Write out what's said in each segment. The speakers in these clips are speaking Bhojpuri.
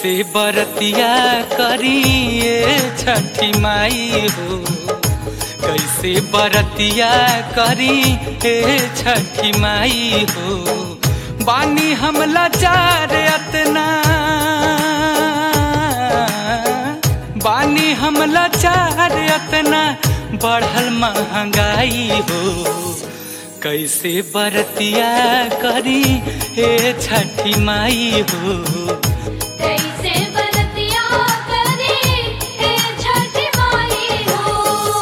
कैसे बरतिया करी ये छठी माई हो, कैसे बरतिया करी ये छठी माई हो। बानी हम लाचार अतना, बानी हम लाचार अतना, बढ़ल महंगाई हो। कैसे बरतिया करी हे छठी माई हो, कैसे बरतिया करी हे छठी माई हो।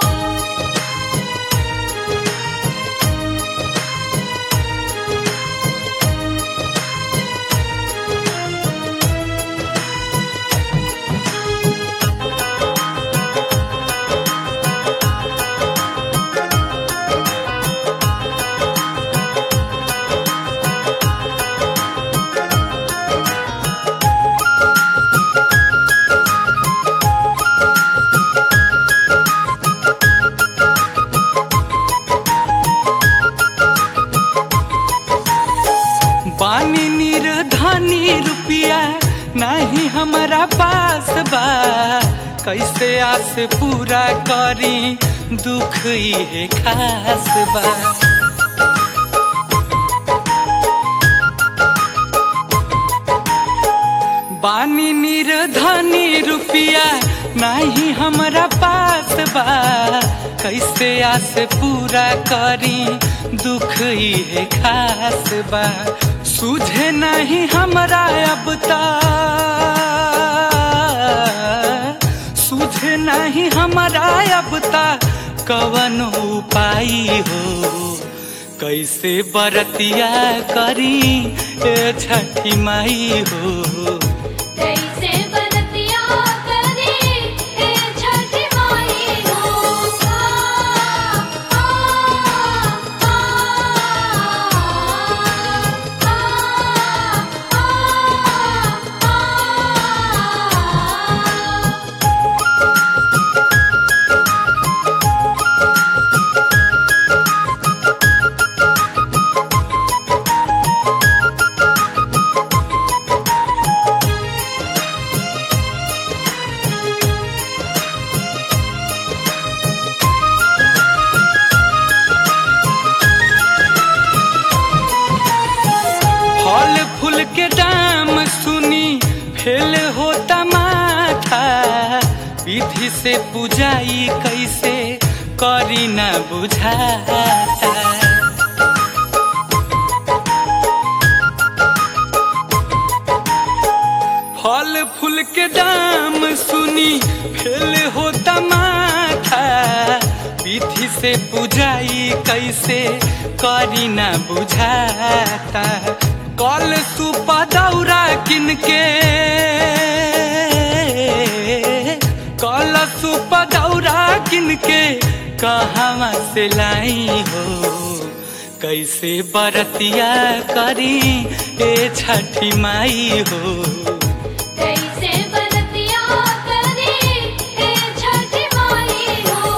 बानी निर्धनी रुपया नहीं हमारा पास बा, कैसे आस पूरा करी दुख ये खास बा। बानी निर्धनी रुपया नहीं हमारा पास बा, कैसे आस पूरा करी दुख ये खास बा। सूझे नहीं हमरा अब तक, सूझे नहीं हमरा अब तक कवन उपाय हो। कैसे बरतिया करी ए छठी माई हो, कैसे बरतिया करी हे छठी माई हो। फल फूल के दाम सुनी फेल होता माथा, विधि से पूजाई कैसे करी ना बुझाता। फल फूल के दाम सुनी फेल होता माथा, विधि से पूजाई कैसे करी ना बुझाता। कल सुपा दौरा किनके, कल सुपा दौरा किनके कहाँ से लाई हो। कैसे बरतिया करी ए छठी माई हो, कैसे बरतिया करी हे छठी माई हो।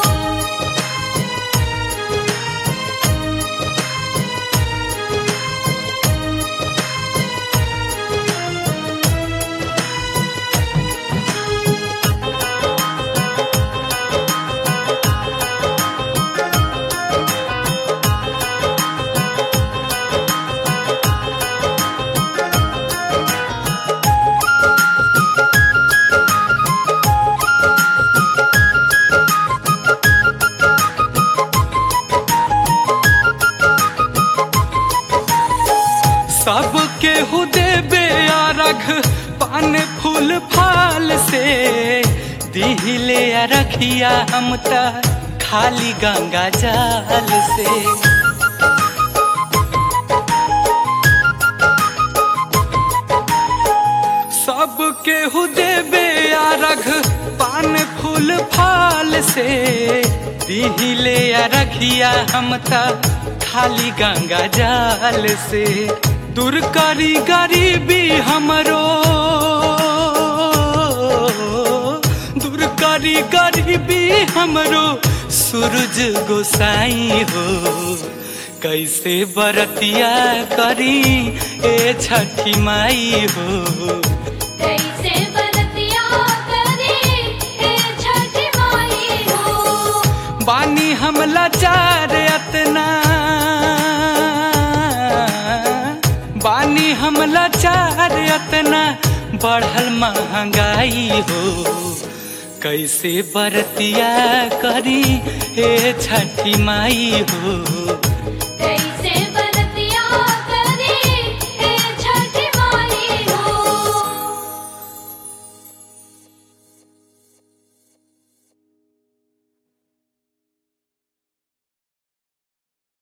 सबके हु देबे अरघ पान फूल फाल से, दिहिले रखिया हम त खाली गंगा जल से। सबके हु देबे अरघ पान फूल फाल से, दिहिले रखिया हम त खाली गंगा जल से। दूर करी गरीबी हमरो, दूर करी गरीबी हमरो सूरज गोसाई हो। कैसे बरतिया करी ए छठी माई हो, कैसे बानी हम लाचार अतना, बानी हम लाचार अतना, बढ़ल महंगाई हो। कैसे बरतिया करी हे छठी माई हो,